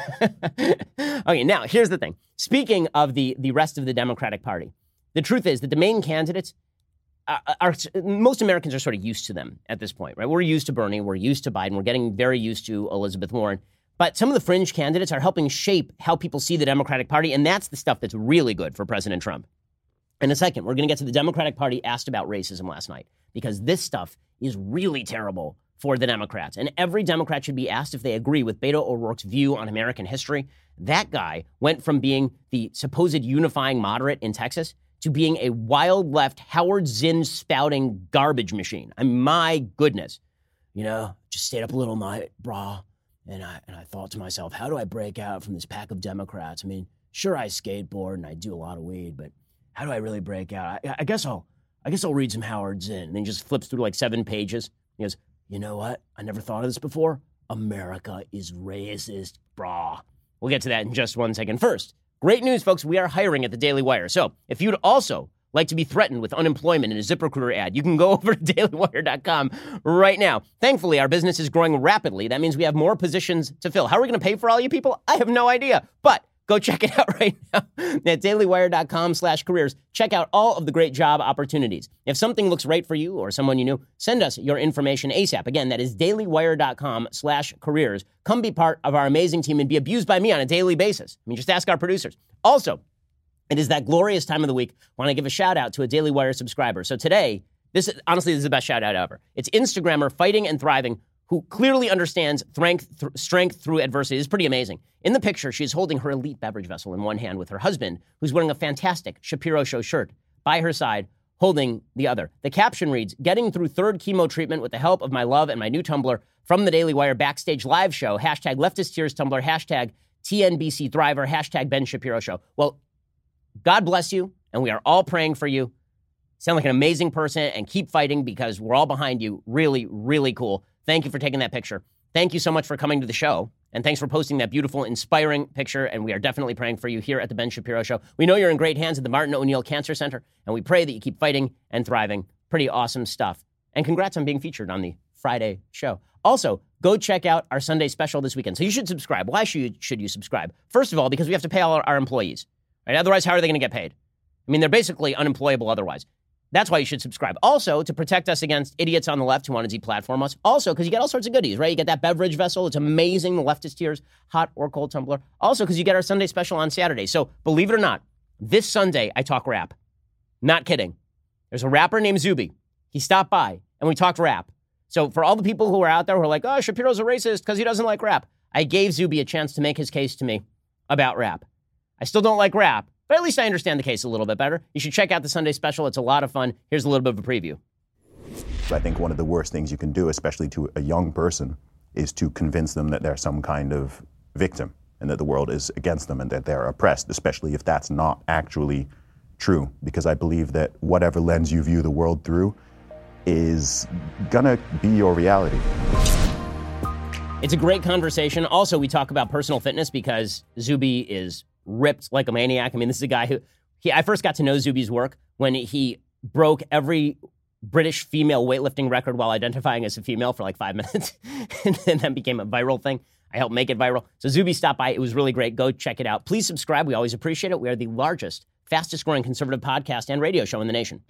Okay, now, here's the thing. Speaking of the, the rest of the Democratic Party, the truth is that the main candidates, are, are most Americans are sort of used to them at this point, right? We're used to Bernie. We're used to Biden. We're getting very used to Elizabeth Warren. But some of the fringe candidates are helping shape how people see the Democratic Party, and that's the stuff that's really good for President Trump. In a second, we're going to get to the Democratic Party asked about racism last night, because this stuff is really terrible for the Democrats. And every Democrat should be asked if they agree with Beto O'Rourke's view on American history. That guy went from being the supposed unifying moderate in Texas to being a wild left Howard Zinn spouting garbage machine. I mean, my goodness. You know, just stayed up a little night, brah. And I, and I thought to myself, how do I break out from this pack of Democrats? I mean, sure, I skateboard and I do a lot of weed, but how do I really break out? I, I guess I'll I guess I'll read some Howard Zinn. And then he just flips through like seven pages. He goes, you know what? I never thought of this before. America is racist, brah. We'll get to that in just one second. First, great news, folks. We are hiring at the Daily Wire. So if you'd also like to be threatened with unemployment in a ZipRecruiter ad, you can go over to daily wire dot com right now. Thankfully, our business is growing rapidly. That means we have more positions to fill. How are we going to pay for all you people? I have no idea. But go check it out right now at daily wire dot com slash careers. Check out all of the great job opportunities. If something looks right for you or someone you know, send us your information ASAP. Again, that is daily wire dot com slash careers. Come be part of our amazing team and be abused by me on a daily basis. I mean, just ask our producers. Also, it is that glorious time of the week. I want to give a shout out to a Daily Wire subscriber. So today, this honestly, this is the best shout out ever. It's Instagrammer Fighting and Thriving, who clearly understands strength, th- strength through adversity. It's pretty amazing. In the picture, she's holding her elite beverage vessel in one hand with her husband, who's wearing a fantastic Shapiro Show shirt, by her side, holding the other. The caption reads, getting through third chemo treatment with the help of my love and my new Tumblr from the Daily Wire Backstage Live Show, hashtag Leftist Tears Tumblr, hashtag T N B C Thriver, hashtag Ben Shapiro Show. Well, God bless you, and we are all praying for you. Sound like an amazing person, and keep fighting because we're all behind you. Really, really cool. Thank you for taking that picture. Thank you so much for coming to the show, and thanks for posting that beautiful, inspiring picture, and we are definitely praying for you here at the Ben Shapiro Show. We know you're in great hands at the Martin O'Neill Cancer Center, and we pray that you keep fighting and thriving. Pretty awesome stuff. And congrats on being featured on the Friday show. Also, go check out our Sunday special this weekend. So you should subscribe. Why should you, should you subscribe? First of all, because we have to pay all our, our employees. Right? Otherwise, how are they going to get paid? I mean, they're basically unemployable otherwise. That's why you should subscribe. Also, to protect us against idiots on the left who want to deplatform us. Also, because you get all sorts of goodies, right? You get that beverage vessel. It's amazing. The Leftist Tears, hot or cold tumbler. Also, because you get our Sunday special on Saturday. So, believe it or not, this Sunday, I talk rap. Not kidding. There's a rapper named Zuby. He stopped by, and we talked rap. So, for all the people who are out there who are like, oh, Shapiro's a racist because he doesn't like rap, I gave Zuby a chance to make his case to me about rap. I still don't like rap, but at least I understand the case a little bit better. You should check out the Sunday special. It's a lot of fun. Here's a little bit of a preview. I think one of the worst things you can do, especially to a young person, is to convince them that they're some kind of victim and that the world is against them and that they're oppressed, especially if that's not actually true. Because I believe that whatever lens you view the world through is gonna be your reality. It's a great conversation. Also, we talk about personal fitness because Zuby is ripped like a maniac. I mean, this is a guy who, he, I first got to know Zuby's work when he broke every British female weightlifting record while identifying as a female for like five minutes. And then that became a viral thing. I helped make it viral. So Zuby stopped by. It was really great. Go check it out. Please subscribe. We always appreciate it. We are the largest, fastest growing conservative podcast and radio show in the nation.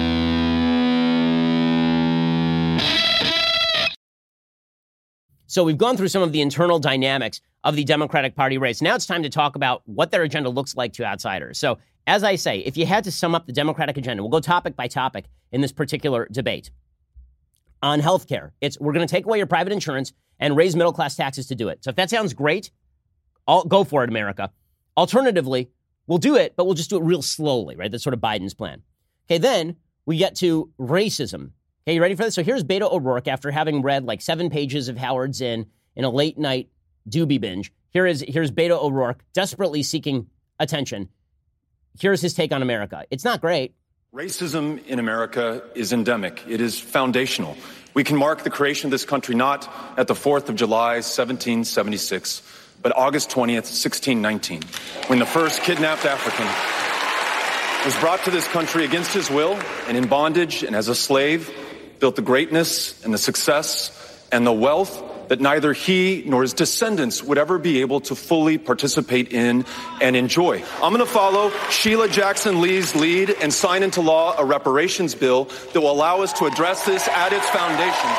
So we've gone through some of the internal dynamics of the Democratic Party race. Now it's time to talk about what their agenda looks like to outsiders. So as I say, if you had to sum up the Democratic agenda, we'll go topic by topic in this particular debate. On healthcare, it's we're going to take away your private insurance and raise middle-class taxes to do it. So if that sounds great, I'll go for it, America. Alternatively, we'll do it, but we'll just do it real slowly, right? That's sort of Biden's plan. Okay, then we get to racism. Okay, you ready for this? So here's Beto O'Rourke after having read like seven pages of Howard Zinn in a late night doobie binge. Here is here's Beto O'Rourke desperately seeking attention. Here's his take on America. It's not great. Racism in America is endemic. It is foundational. We can mark the creation of this country not at the fourth of July, seventeen seventy-six, but August twentieth, sixteen nineteen, when the first kidnapped African was brought to this country against his will and in bondage and as a slave, built the greatness and the success and the wealth that neither he nor his descendants would ever be able to fully participate in and enjoy. I'm going to follow Sheila Jackson Lee's lead and sign into law a reparations bill that will allow us to address this at its foundation.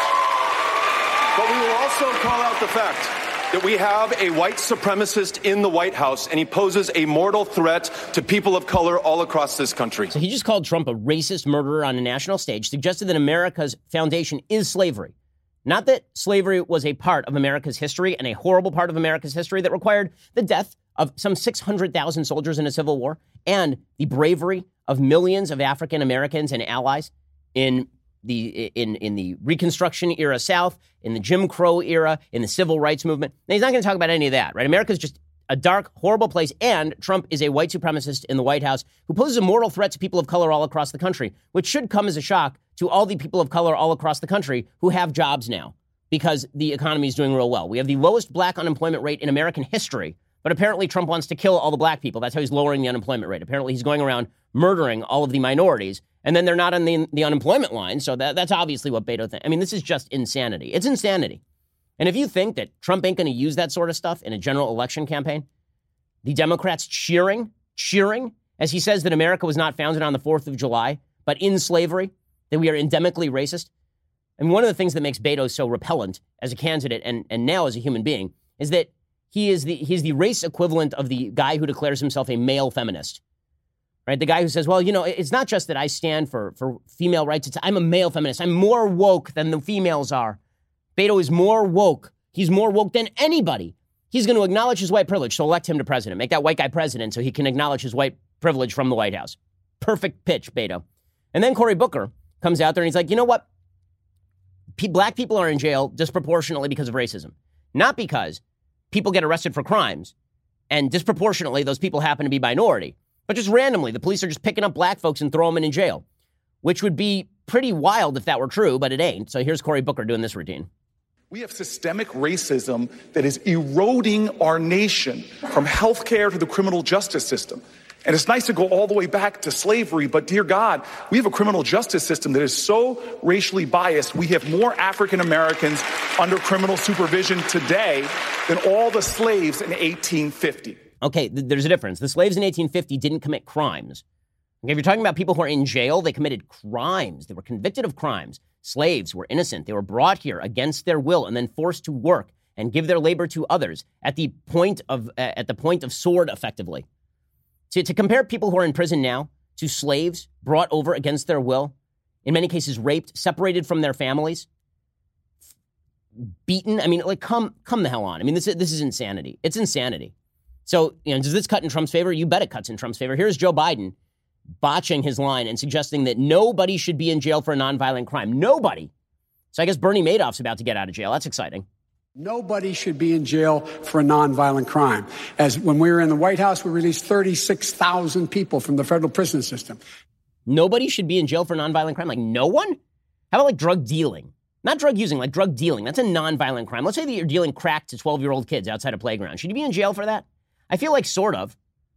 But we will also call out the fact that we have a white supremacist in the White House, and he poses a mortal threat to people of color all across this country. So he just called Trump a racist murderer on a national stage, suggested that America's foundation is slavery. Not that slavery was a part of America's history and a horrible part of America's history that required the death of some six hundred thousand soldiers in a civil war and the bravery of millions of African Americans and allies in the in, in the Reconstruction era South, in the Jim Crow era, in the Civil Rights Movement. Now, he's not going to talk about any of that, right? America's just a dark, horrible place, and Trump is a white supremacist in the White House who poses a mortal threat to people of color all across the country, which should come as a shock to all the people of color all across the country who have jobs now because the economy is doing real well. We have the lowest black unemployment rate in American history, but apparently Trump wants to kill all the black people. That's how he's lowering the unemployment rate. Apparently he's going around murdering all of the minorities, and then they're not on the, the unemployment line, so that, that's obviously what Beto thinks. I mean, this is just insanity. It's insanity. And if you think that Trump ain't going to use that sort of stuff in a general election campaign, the Democrats cheering, cheering, as he says that America was not founded on the fourth of July, but in slavery, that we are endemically racist. And one of the things that makes Beto so repellent as a candidate and, and now as a human being is that he is the he's the race equivalent of the guy who declares himself a male feminist. Right? The guy who says, well, you know, it's not just that I stand for, for female rights. It's I'm a male feminist. I'm more woke than the females are. Beto is more woke. He's more woke than anybody. He's going to acknowledge his white privilege, so elect him to president. Make that white guy president so he can acknowledge his white privilege from the White House. Perfect pitch, Beto. And then Cory Booker comes out there and he's like, you know what? P- black people are in jail disproportionately because of racism. Not because people get arrested for crimes and disproportionately those people happen to be minority, but just randomly. The police are just picking up black folks and throw them in jail, which would be pretty wild if that were true, but it ain't. So here's Cory Booker doing this routine. We have systemic racism that is eroding our nation from healthcare to the criminal justice system. And it's nice to go all the way back to slavery, but dear God, we have a criminal justice system that is so racially biased. We have more African Americans under criminal supervision today than all the slaves in eighteen fifty. Okay, th- there's a difference. The slaves in eighteen fifty didn't commit crimes. Okay, if you're talking about people who are in jail, they committed crimes. They were convicted of crimes. Slaves were innocent. They were brought here against their will and then forced to work and give their labor to others at the point of uh, at the point of sword, effectively. To, to compare people who are in prison now to slaves brought over against their will, in many cases raped, separated from their families, beaten. I mean, like, come come the hell on. I mean, this is, this is insanity. It's insanity. So, you know, does this cut in Trump's favor? You bet it cuts in Trump's favor. Here's Joe Biden botching his line and suggesting that nobody should be in jail for a nonviolent crime. Nobody. So I guess Bernie Madoff's about to get out of jail. That's exciting. Nobody should be in jail for a nonviolent crime. As when we were in the White House, we released thirty-six thousand people from the federal prison system. Nobody should be in jail for nonviolent crime? Like no one? How about like drug dealing? Not drug using, like drug dealing. That's a nonviolent crime. Let's say that you're dealing crack to twelve-year-old kids outside a playground. Should you be in jail for that? I feel like sort of.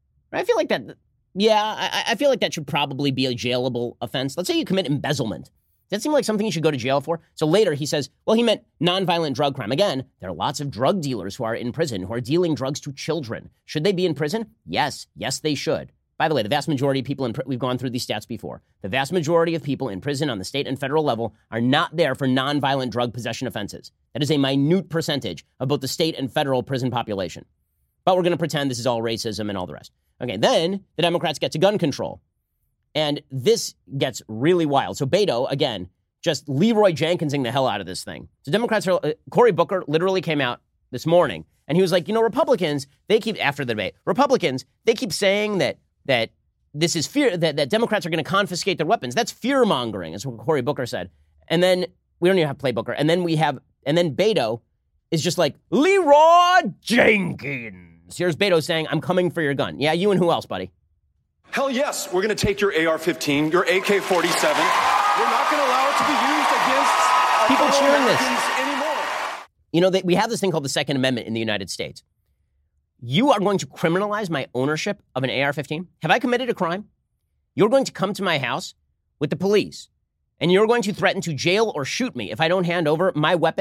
I feel like that, yeah, I, I feel like that should probably be a jailable offense. Let's say you commit embezzlement. Does that seem like something you should go to jail for? So later he says, well, he meant nonviolent drug crime. Again, there are lots of drug dealers who are in prison, who are dealing drugs to children. Should they be in prison? Yes. Yes, they should. By the way, the vast majority of people in prison, we've gone through these stats before. The vast majority of people in prison on the state and federal level are not there for nonviolent drug possession offenses. That is a minute percentage of both the state and federal prison population. But we're going to pretend this is all racism and all the rest. Okay, then the Democrats get to gun control. And this gets really wild. So Beto, again, just Leroy Jenkinsing the hell out of this thing. So Democrats are, uh, Cory Booker literally came out this morning and he was like, you know, Republicans, they keep, after the debate, Republicans, they keep saying that that this is fear, that, that Democrats are going to confiscate their weapons. That's fear mongering, is what Cory Booker said. And then we don't even have to play Booker. And then we have, and then Beto is just like, Leroy Jenkins. Here's Beto saying, I'm coming for your gun. Yeah, you and who else, buddy? Hell yes, we're going to take your A R fifteen, your A K forty-seven. We're not going to allow it to be used against people cheering this anymore. You know, they, we have this thing called the Second Amendment in the United States. You are going to criminalize my ownership of an A R fifteen? Have I committed a crime? You're going to come to my house with the police, and you're going to threaten to jail or shoot me if I don't hand over my weapon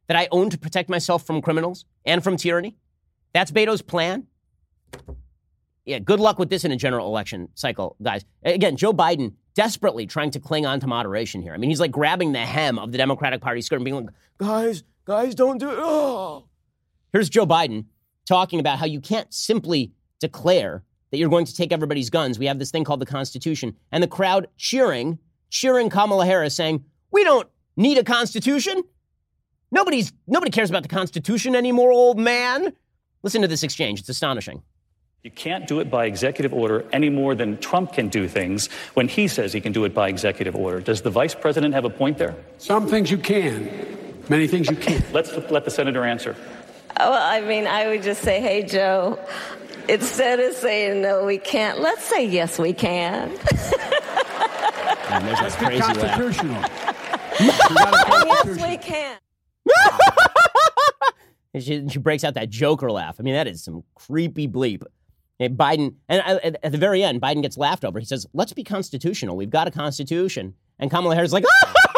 that I own to protect myself from criminals and from tyranny? That's Beto's plan? Yeah, good luck with this in a general election cycle, guys. Again, Joe Biden desperately trying to cling on to moderation here. I mean, he's like grabbing the hem of the Democratic Party skirt and being like, guys, guys, don't do it. Oh. Here's Joe Biden talking about how you can't simply declare that you're going to take everybody's guns. We have this thing called the Constitution. And the crowd cheering, cheering Kamala Harris saying, we don't need a Constitution. Nobody's, nobody cares about the Constitution anymore, old man. Listen to this exchange. It's astonishing. You can't do it by executive order any more than Trump can do things when he says he can do it by executive order. Does the vice president have a point there? Some things you can. Many things you can't. Let's let the senator answer. Well, I mean, I would just say, hey, Joe, instead of saying no, we can't, let's say yes, we can. And there's That's crazy constitutional. Yes, we can. And she, she breaks out that Joker laugh. I mean, that is some creepy bleep. And Biden, and at, at the very end, Biden gets laughed over. He says, let's be constitutional. We've got a constitution. And Kamala Harris is like,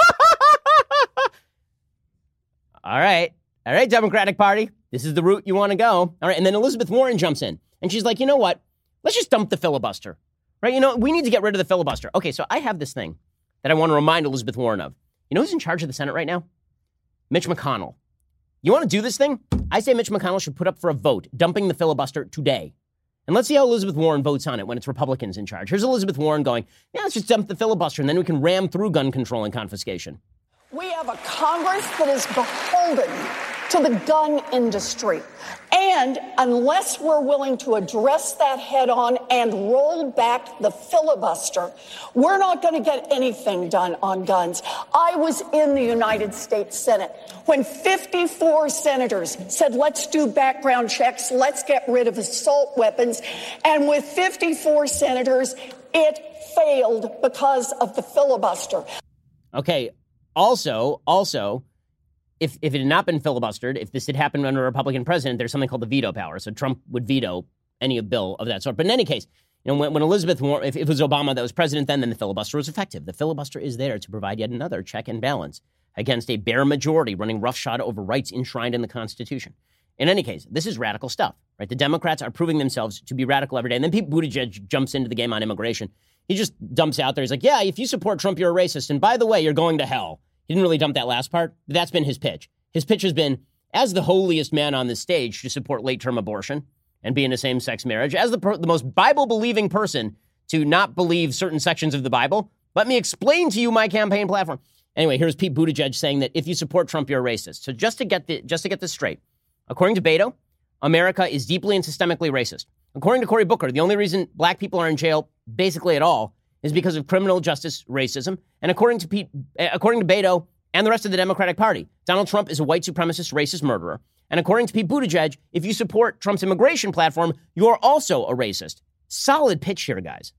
all right. All right, Democratic Party. This is the route you want to go. All right. And then Elizabeth Warren jumps in. And she's like, you know what? Let's just dump the filibuster. Right? You know, we need to get rid of the filibuster. Okay, so I have this thing that I want to remind Elizabeth Warren of. You know who's in charge of the Senate right now? Mitch McConnell. You want to do this thing? I say Mitch McConnell should put up for a vote, dumping the filibuster today. And let's see how Elizabeth Warren votes on it when it's Republicans in charge. Here's Elizabeth Warren going, yeah, let's just dump the filibuster, and then we can ram through gun control and confiscation. We have a Congress that is beholden to the gun industry. And unless we're willing to address that head on and roll back the filibuster, we're not going to get anything done on guns. I was in the United States Senate when fifty-four senators said, let's do background checks, let's get rid of assault weapons. And with fifty-four senators, it failed because of the filibuster. Okay. Also, also, if if it had not been filibustered, if this had happened under a Republican president, there's something called the veto power. So Trump would veto any bill of that sort. But in any case, you know, when, when Elizabeth Warren, if, if it was Obama that was president then, then the filibuster was effective. The filibuster is there to provide yet another check and balance against a bare majority running roughshod over rights enshrined in the Constitution. In any case, this is radical stuff, right? The Democrats are proving themselves to be radical every day. And then Pete Buttigieg jumps into the game on immigration. He just dumps out there. He's like, yeah, if you support Trump, you're a racist. And by the way, you're going to hell. He didn't really dump that last part. But that's been his pitch. His pitch has been, as the holiest man on this stage to support late-term abortion and be in a same-sex marriage, as the, per- the most Bible-believing person to not believe certain sections of the Bible, let me explain to you my campaign platform. Anyway, here's Pete Buttigieg saying that if you support Trump, you're a racist. So just to get the, just to get this straight, according to Beto, America is deeply and systemically racist. According to Cory Booker, the only reason black people are in jail basically at all is because of criminal justice racism. And according to Pete, according to Beto and the rest of the Democratic Party, Donald Trump is a white supremacist racist murderer. And according to Pete Buttigieg, if you support Trump's immigration platform, you're also a racist. Solid pitch here, guys.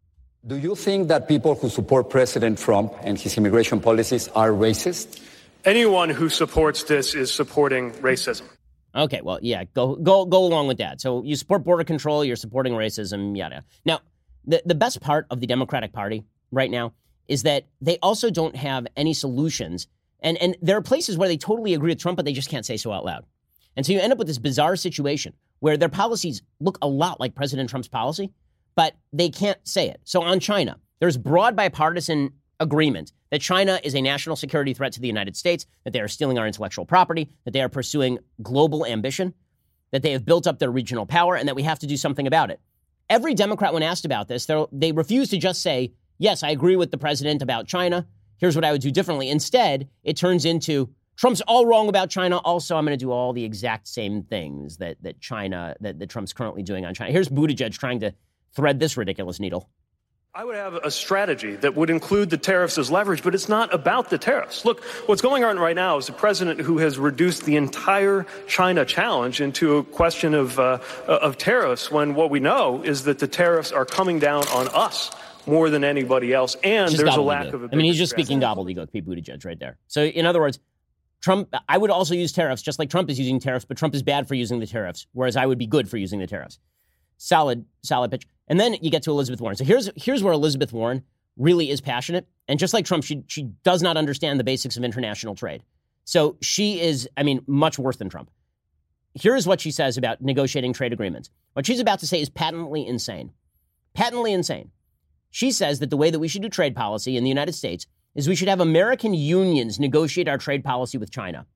Do you think that people who support President Trump and his immigration policies are racist? Anyone who supports this is supporting racism. Okay, well, yeah, go go go along with that. So you support border control, you're supporting racism, yada. Now, the, the best part of the Democratic Party right now is that they also don't have any solutions. And, and there are places where they totally agree with Trump, but they just can't say so out loud. And so you end up with this bizarre situation where their policies look a lot like President Trump's policy, but they can't say it. So on China, there's broad bipartisan agreement that China is a national security threat to the United States, that they are stealing our intellectual property, that they are pursuing global ambition, that they have built up their regional power, and that we have to do something about it. Every Democrat, when asked about this, they refuse to just say, yes, I agree with the president about China. Here's what I would do differently. Instead, it turns into, Trump's all wrong about China. Also, I'm going to do all the exact same things that that China, that, that Trump's currently doing on China. Here's Buttigieg trying to thread this ridiculous needle. I would have a strategy that would include the tariffs as leverage, but it's not about the tariffs. Look, what's going on right now is a president who has reduced the entire China challenge into a question of uh, of tariffs, when what we know is that the tariffs are coming down on us more than anybody else, and Just there's a lack of a I mean, he's just speaking gobbledygook, Pete Buttigieg right there. So in other words, Trump, I would also use tariffs, just like Trump is using tariffs, but Trump is bad for using the tariffs, whereas I would be good for using the tariffs. Solid, solid pitch. And then you get to Elizabeth Warren. So here's here's where Elizabeth Warren really is passionate. And just like Trump, she she does not understand the basics of international trade. So she is, I mean, much worse than Trump. Here's what she says about negotiating trade agreements. What she's about to say is patently insane. Patently insane. She says that the way that we should do trade policy in the United States is we should have American unions negotiate our trade policy with China.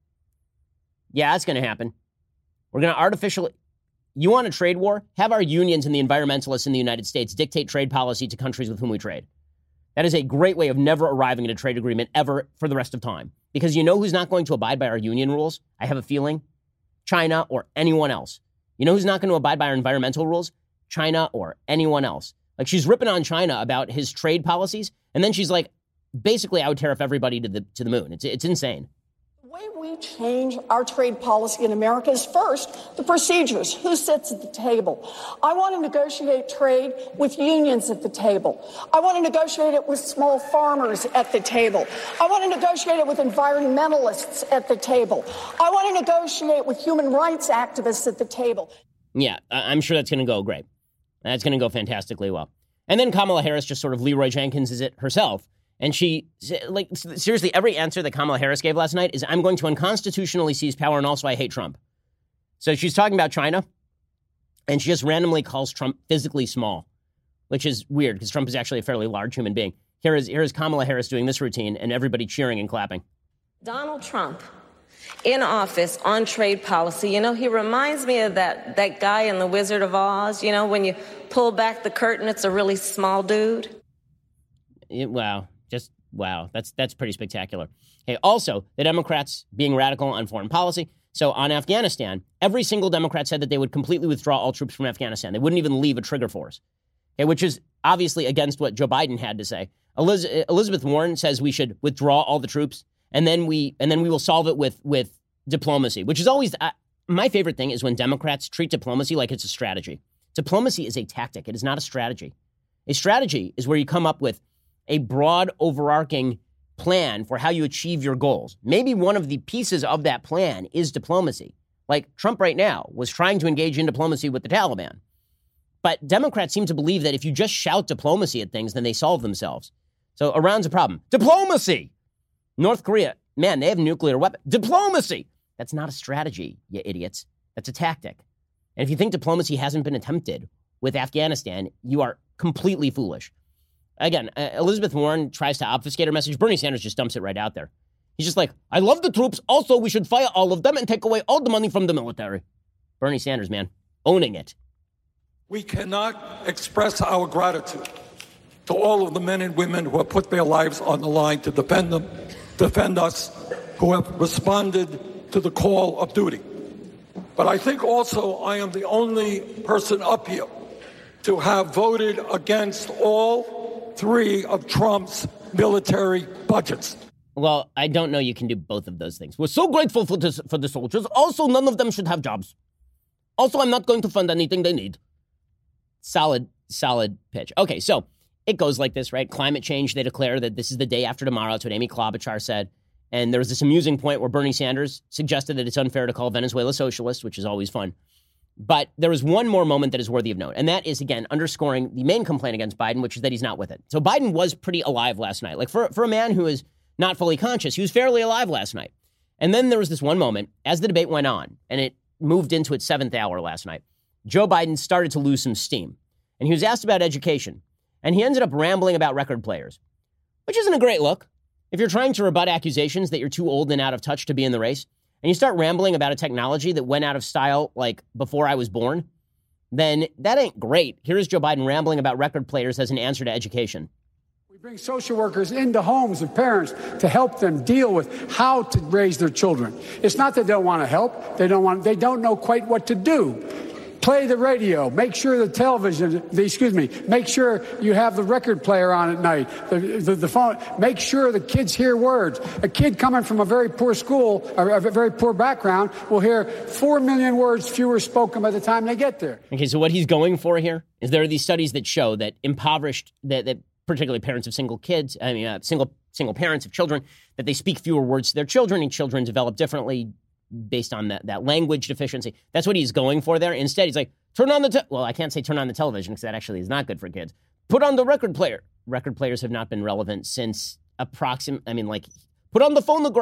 Yeah, that's going to happen. We're going to artificially... You want a trade war? Have our unions and the environmentalists in the United States dictate trade policy to countries with whom we trade. That is a great way of never arriving at a trade agreement ever for the rest of time. Because you know who's not going to abide by our union rules? I have a feeling. China or anyone else. You know who's not going to abide by our environmental rules? China or anyone else. Like, she's ripping on China about his trade policies, and then she's like, basically, I would tariff everybody to the to the moon. It's it's insane. The way we change our trade policy in America is first the procedures. Who sits at the table? I want to negotiate trade with unions at the table. I want to negotiate it with small farmers at the table. I want to negotiate it with environmentalists at the table. I want to negotiate with human rights activists at the table. Yeah, I'm sure that's going to go great. That's going to go fantastically well. And then Kamala Harris just sort of Leroy Jenkins is it herself. And she, like, seriously, every answer that Kamala Harris gave last night is, I'm going to unconstitutionally seize power, and also I hate Trump. So she's talking about China, and she just randomly calls Trump physically small, which is weird, because Trump is actually a fairly large human being. Here is, here is Kamala Harris doing this routine, and everybody cheering and clapping. Donald Trump in office on trade policy, you know, he reminds me of that, that guy in The Wizard of Oz. You know, when you pull back the curtain, it's a really small dude. It, wow. Just, wow, that's that's pretty spectacular. Okay, also, the Democrats being radical on foreign policy. So on Afghanistan, every single Democrat said that they would completely withdraw all troops from Afghanistan. They wouldn't even leave a trigger force, okay, which is obviously against what Joe Biden had to say. Eliz- Elizabeth Warren says we should withdraw all the troops, and then we and then we will solve it with, with diplomacy, which is always, uh, my favorite thing is when Democrats treat diplomacy like it's a strategy. Diplomacy is a tactic. It is not a strategy. A strategy is where you come up with a broad, overarching plan for how you achieve your goals. Maybe one of the pieces of that plan is diplomacy. Like Trump right now was trying to engage in diplomacy with the Taliban. But Democrats seem to believe that if you just shout diplomacy at things, then they solve themselves. So Iran's a problem. Diplomacy! North Korea, man, they have nuclear weapons. Diplomacy! That's not a strategy, you idiots. That's a tactic. And if you think diplomacy hasn't been attempted with Afghanistan, you are completely foolish. Again, uh, Elizabeth Warren tries to obfuscate her message. Bernie Sanders just dumps it right out there. He's just like, I love the troops. Also, we should fire all of them and take away all the money from the military. Bernie Sanders, man, owning it. We cannot express our gratitude to all of the men and women who have put their lives on the line to defend them, defend us, who have responded to the call of duty. But I think also I am the only person up here to have voted against all three of Trump's military budgets. Well, I don't know you can do both of those things. We're so grateful for this, for the soldiers. Also, none of them should have jobs. Also, I'm not going to fund anything they need. Solid, solid pitch. Okay, so it goes like this, right? Climate change, they declare that this is the day after tomorrow. That's what Amy Klobuchar said. And there was this amusing point where Bernie Sanders suggested that it's unfair to call Venezuela socialist, which is always fun. But there is one more moment that is worthy of note, and that is, again, underscoring the main complaint against Biden, which is that he's not with it. So Biden was pretty alive last night. Like, for, for a man who is not fully conscious, he was fairly alive last night. And then there was this one moment, as the debate went on, and it moved into its seventh hour last night, Joe Biden started to lose some steam. And he was asked about education, and he ended up rambling about record players, which isn't a great look. If you're trying to rebut accusations that you're too old and out of touch to be in the race, and you start rambling about a technology that went out of style like before I was born, then that ain't great. Here's Joe Biden rambling about record players as an answer to education. We bring social workers into homes of parents to help them deal with how to raise their children. It's not that they don't want to help. They don't want, they don't know quite what to do. Play the radio. Make sure the television, the, excuse me, make sure you have the record player on at night, the, the, the phone. Make sure the kids hear words. A kid coming from a very poor school, or a very poor background, will hear four million words fewer spoken by the time they get there. Okay, so what he's going for here is there are these studies that show that impoverished, that, that particularly parents of single kids, I mean, uh, single single parents of children, that they speak fewer words to their children, and children develop differently based on that, that language deficiency. That's what he's going for there. Instead, he's like, turn on the, te- well, I can't say turn on the television because that actually is not good for kids. Put on the record player. Record players have not been relevant since approximate, I mean, like, put on the phonograph.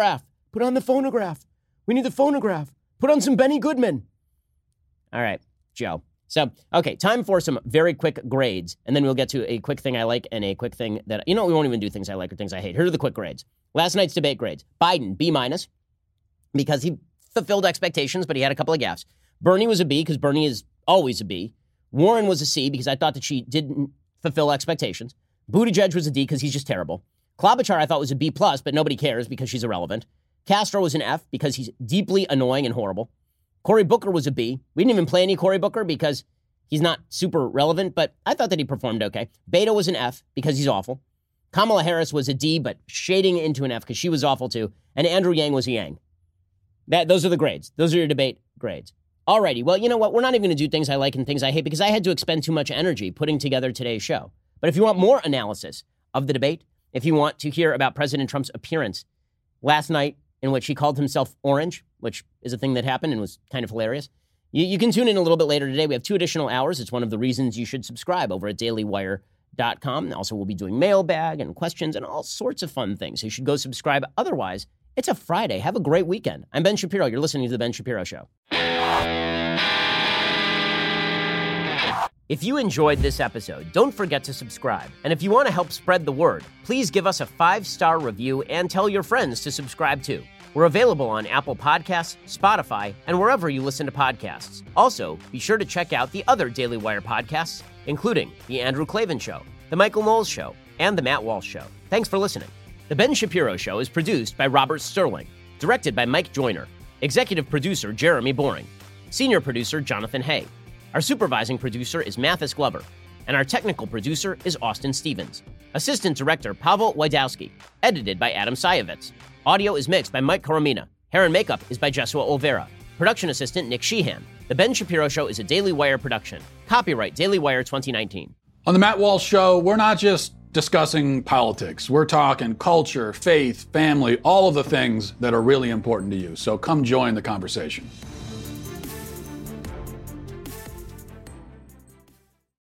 Put on the phonograph. We need the phonograph. Put on some Benny Goodman. All right, Joe. So, okay, time for some very quick grades, and then we'll get to a quick thing I like and a quick thing that, you know, we won't even do things I like or things I hate. Here are the quick grades. Last night's debate grades. Biden, B minus, because he fulfilled expectations, but he had a couple of gaffes. Bernie was a B, because Bernie is always a B. Warren was a C, because I thought that she didn't fulfill expectations. Buttigieg was a D, because he's just terrible. Klobuchar I thought was a B plus, but nobody cares because she's irrelevant. Castro was an F, because he's deeply annoying and horrible. Cory Booker was a B. We didn't even play any Cory Booker because he's not super relevant, but I thought that he performed okay. Beto was an F because he's awful. Kamala Harris was a D, but shading into an F because she was awful too. And Andrew Yang was a Yang. That, those are the grades. Those are your debate grades. Alrighty, well, you know what? We're not even going to do things I like and things I hate because I had to expend too much energy putting together today's show. But if you want more analysis of the debate, if you want to hear about President Trump's appearance last night in which he called himself orange, which is a thing that happened and was kind of hilarious, you, you can tune in a little bit later today. We have two additional hours. It's one of the reasons you should subscribe over at daily wire dot com. Also, we'll be doing mailbag and questions and all sorts of fun things. So you should go subscribe. Otherwise, it's a Friday. Have a great weekend. I'm Ben Shapiro. You're listening to The Ben Shapiro Show. If you enjoyed this episode, don't forget to subscribe. And if you want to help spread the word, please give us a five-star review and tell your friends to subscribe too. We're available on Apple Podcasts, Spotify, and wherever you listen to podcasts. Also, be sure to check out the other Daily Wire podcasts, including The Andrew Klavan Show, The Michael Knowles Show, and The Matt Walsh Show. Thanks for listening. The Ben Shapiro Show is produced by Robert Sterling, directed by Mike Joyner, executive producer Jeremy Boring, senior producer Jonathan Hay. Our supervising producer is Mathis Glover, and our technical producer is Austin Stevens. Assistant director Pavel Wydowski, edited by Adam Sayevitz. Audio is mixed by Mike Coromina. Hair and makeup is by Jesua Olvera. Production assistant Nick Sheehan. The Ben Shapiro Show is a Daily Wire production. Copyright Daily Wire twenty nineteen. On the Matt Walsh Show, we're not just discussing politics. We're talking culture, faith, family, all of the things that are really important to you. So come join the conversation.